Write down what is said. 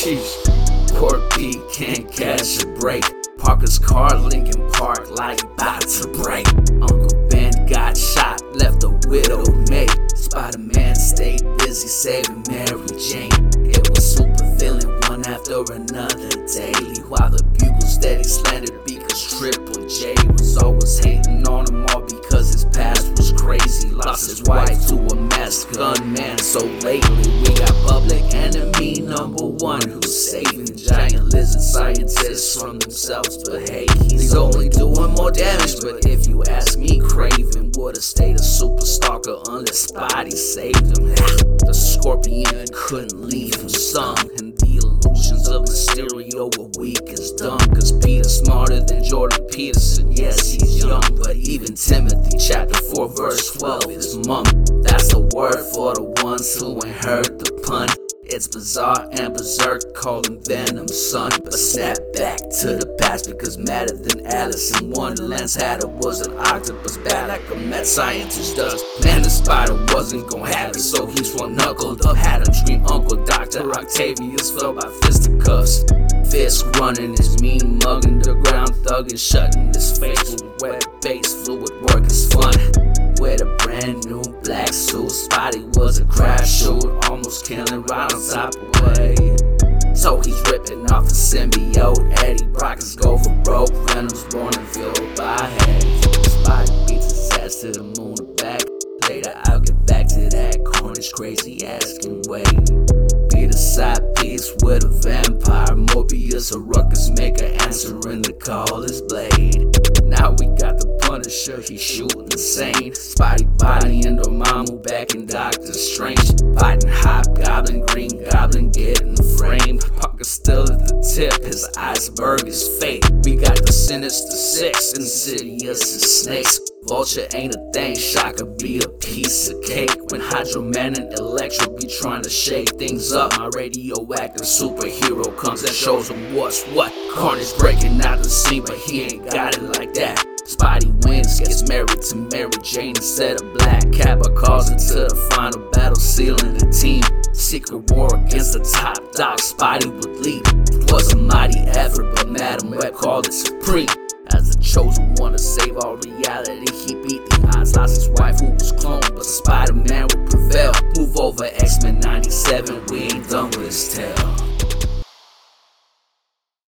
Sheesh. Poor Pete can't catch a break. Parker's car, Lincoln Park, like about to break. Uncle Ben got shot, left a widow maid. Spider-Man stayed busy saving Mary Jane. It was supervillain one after another daily, while the Bugle steady slandered because Triple J was always hating on him all because his past was crazy. Lost his wife to a masked gunman. So lately we got public enemy number one, who's saving giant lizard scientists from themselves. But hey, he's only doing more damage. But if you ask me, Kraven would've stayed a super stalker unless Spidey saved him. The Scorpion couldn't leave him sung, and the illusions of Mysterio were weak as dumb. Cause Peter's smarter than Jordan Peterson. Yes, he's young, but even Timothy chapter 4 verse 12 is mum. That's a word for the ones who ain't heard the pun. It's bizarre and berserk, call him Venom, son. But snap back to the past, because madder than Alice in Wonderland's Hatter was an octopus bad like a mad scientist does. Man, the spider wasn't gon' have it, so he's one knuckled up. Had him scream Uncle Dr. Octavius fell by fisticuffs. Fist running his mean mugging the ground, thugging, shutting his face with wet base. Fluid work is fun. With a brand new black suit, Spidey was a crap shoot, almost killing right on top of way. So he's ripping off the symbiote. Eddie Brock is go for broke. Venom's born and fueled by hate. Spidey beats his ass to the moon and back. Later I'll get back to that Cornish crazy asking way. Be the side piece with a vampire. Morbius, a ruckus maker, answering the call his blade. Now we got the Punisher, he's shooting insane. Spidey body and Dormammu back in Doctor Strange. Fighting Hobgoblin, Green Goblin getting framed. Parker still at the tip, his iceberg is fake. We got the Sinister Six, Insidious and Snakes. Vulture ain't a thing, Shocker be a piece of cake. When Hydro Man and Electro be trying to shake things up, my radioactive superhero comes and shows him what's what. Carnage breaking out the scene, but he ain't got it like that. Spidey wins, gets married to Mary Jane instead of Black Cat, but calls into the final battle, sealing the team. Secret war against the top dog, Spidey would lead. It was a mighty effort, but Madam Web called it supreme. As the chosen one to save all reality, he beat the odds, lost his wife who was cloned, but Spider-Man would prevail. Move over, X-Men 97, we ain't done with his tale.